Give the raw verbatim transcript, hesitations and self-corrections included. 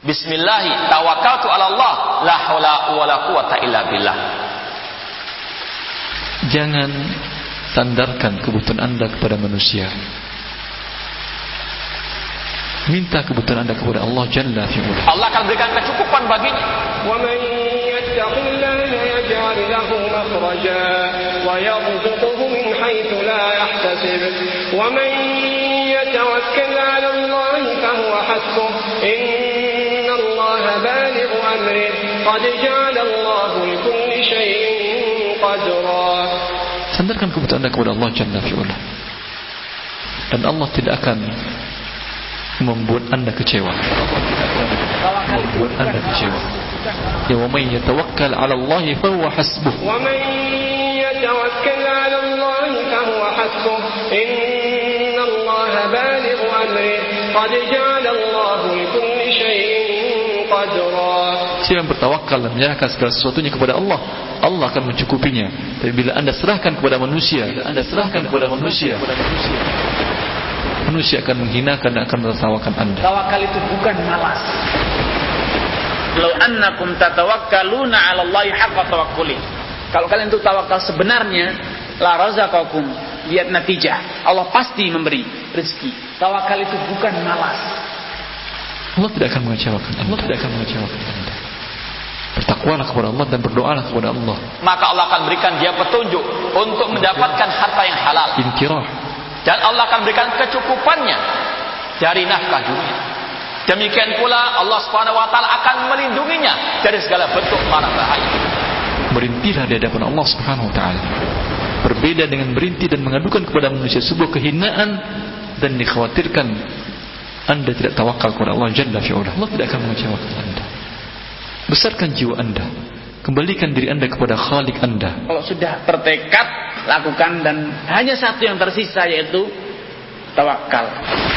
Bismillahi tawakkaltu 'ala Allah, la haula wala quwata illa billah. Jangan sandarkan kebutuhan Anda kepada manusia. Minta kebutuhan Anda kepada Allah Jalla fi'ula. Allah akan berikan kecukupan baginya. Wa man yattaqillaha yaj'al lahu makhraja wa yarzuqhu min haitsu la yahtasib. Wa man yatawakkal 'ala Allah fa huwa hasbuh. Inna Allah balighu amrihi. Qad ja'ala Allah li kulli shay'in qadra. Sandarkan kebutuhan Anda kepada Allah Jalla fi'ula. Dan Allah tidak akan membuat Anda kecewa. Membuat Anda kecewa. Ya wa man yatawakkal 'ala Allah fa huwa hasbuh. Wa man yatawakkal 'ala Allah fa huwa hasbuh. Inna Allah balighu amrihi. Qad ja'ala Allah li kulli shay'in qadra. Siapa yang bertawakal dan menyerahkan segala sesuatunya kepada Allah, Allah akan mencukupinya. Tapi bila Anda serahkan kepada manusia, Anda serahkan kepada manusia, manusia akan menghinakan dan akan menertawakan Anda. Tawakal itu bukan malas. Law annakum tatawakkaluna 'ala Allahi haqqa tawakkuli. Kalau kalian itu tawakal sebenarnya, la razaqakum, lihat natijah. Allah pasti memberi rezeki. Tawakal itu bukan malas. Allah tidak akan mengecewakan Anda. Allah tidak akan mengecewakan Anda. Bertakwalah kepada Allah dan berdoalah kepada Allah. Maka Allah akan berikan dia petunjuk untuk mendapatkan harta yang halal. Intirah. Dan Allah akan berikan kecukupannya dari nafkah dunia. Demikian pula Allah Subhanahu wa taala akan melindunginya dari segala bentuk mara bahaya. Berhentilah di hadapan Allah Subhanahu wa taala. Berbeda dengan berhenti dan mengadukan kepada manusia sebuah kehinaan dan dikhawatirkan Anda tidak tawakal kepada Allah Jalla fi'ula. Allah tidak akan mengecewakan Anda. Besarkan jiwa Anda. Kembalikan diri Anda kepada Khalik Anda. Kalau sudah bertekad, lakukan, dan hanya satu yang tersisa, yaitu tawakal.